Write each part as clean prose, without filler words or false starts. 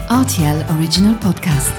RTL Original Podcast.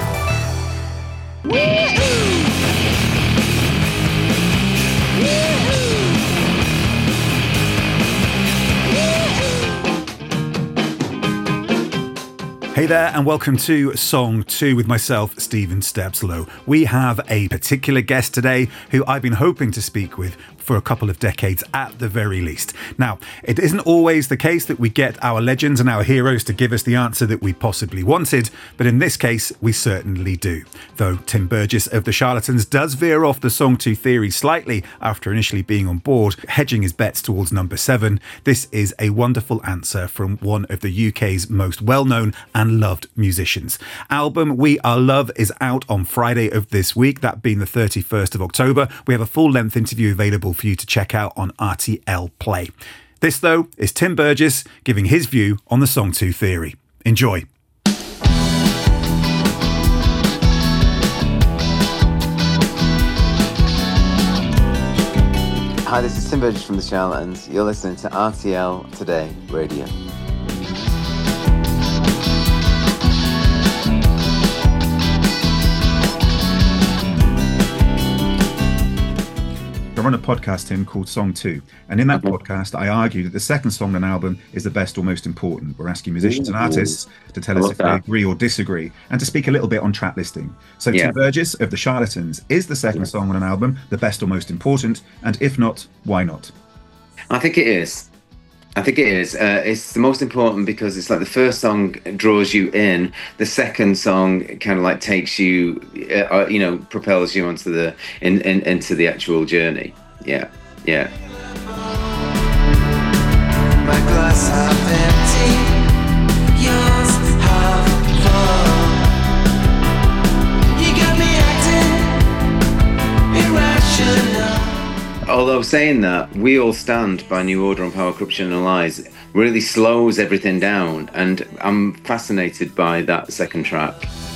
Hey there, and welcome to Song 2 with myself, Stephen Stepslow. We have a particular guest today who I've been hoping to speak with for a couple of decades at the very least. Now, it isn't always the case that we get our legends and our heroes to give us the answer that we possibly wanted, but in this case, we certainly do. Though Tim Burgess of The Charlatans does veer off the Song 2 theory slightly after initially being on board, hedging his bets towards number 7, this is a wonderful answer from one of the UK's most well-known and loved musicians. Album We Are Love is out on Friday of this week, that being the 31st of October. We have a full-length interview available for you to check out on RTL Play. This, though, is Tim Burgess giving his view on the Song 2 theory. Enjoy. Hi, this is Tim Burgess from The Charlatans. You're listening to RTL Today Radio. I run a podcast, Tim, called Song 2. And in that podcast, I argue that the second song on an album is the best or most important. We're asking musicians and artists to tell us if they agree or disagree, and to speak a little bit on track listing. So Tim Burgess of The Charlatans, is the second song on an album the best or most important? And if not, why not? I think it is. It's the most important because it's like the first song draws you in. The second song kind of like takes you, propels you onto into the actual journey. Yeah. My glass half empty, yours half full. You got me acting irrational. Although saying that, We All Stand by New Order on Power, Corruption and Lies really slows everything down, and I'm fascinated by that second track.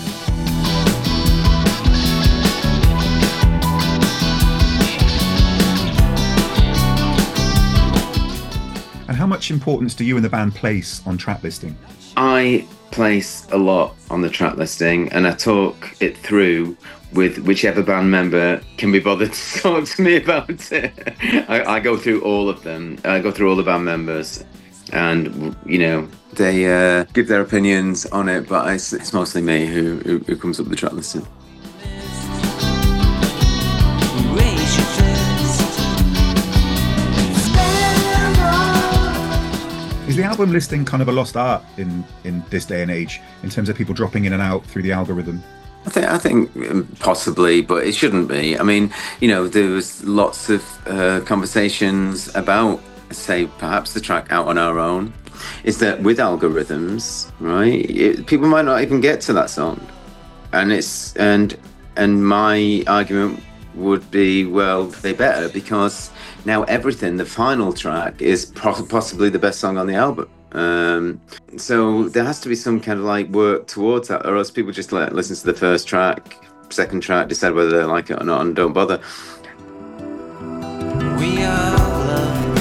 And how much importance do you and the band place on track listing? I place a lot on the track listing, and I talk it through with whichever band member can be bothered to talk to me about it. I go through all of them. I go through all the band members, and they give their opinions on it, but it's mostly me who comes up with the track listing. Raise your fist. Is the album listing kind of a lost art in this day and age, in terms of people dropping in and out through the algorithm? I think possibly, but it shouldn't be. I mean, there was lots of conversations about, say, perhaps the track Out on Our Own. Is that with algorithms, right? People might not even get to that song, and my argument would be, well, they better, because now everything, the final track, is possibly the best song on the album. So there has to be some kind of like work towards that, or else people just listen to the first track, second track, decide whether they like it or not, and don't bother. We are love.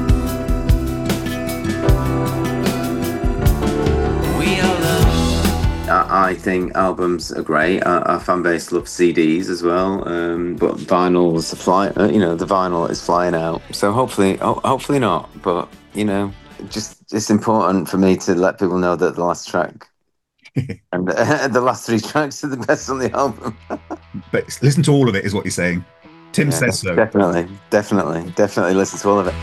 We are love. I think albums are great. Our fan base loves CDs as well, but vinyl's the vinyl is flying out. So hopefully not. But it's important for me to let people know that the last track and the last 3 tracks are the best on the album. But listen to all of it, is what you're saying. Tim says so. Definitely listen to all of it.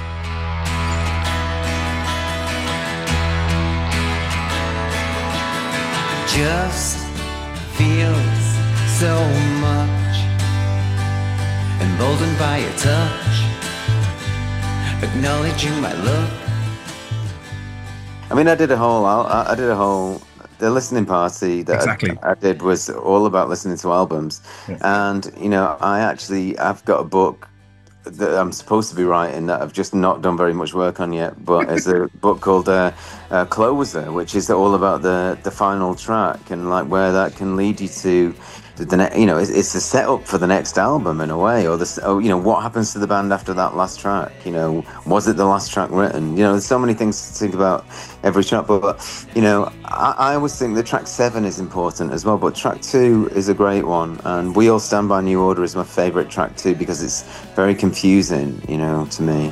Just feels so much, emboldened by your touch, acknowledging my look. I mean, I did a whole the listening party that I did was all about listening to albums. Yeah. And I've got a book that I'm supposed to be writing that I've just not done very much work on yet, but it's a book called Closer, which is all about the final track and like where that can lead you to it's the setup for the next album in a way, or what happens to the band after that last track? Was it the last track written? There's so many things to think about every track, but I always think that track 7 is important as well, but track 2 is a great one, and We All Stand By New Order is my favorite track too, because it's very confusing, to me.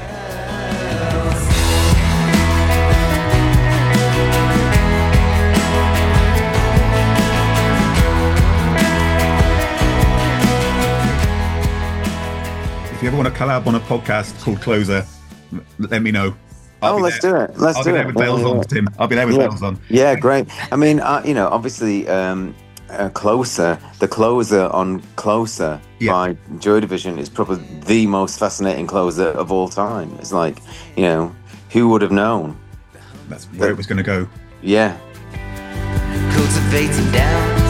If you ever want to collab on a podcast called Closer, let me know. Let's do it. I'll be there with bells on, Tim. I'll be there with bells on. Yeah, great. I mean, obviously, Closer, the closer on Closer by Joy Division is probably the most fascinating closer of all time. It's like, who would have known? That's where it was going to go. Yeah. Cultivating down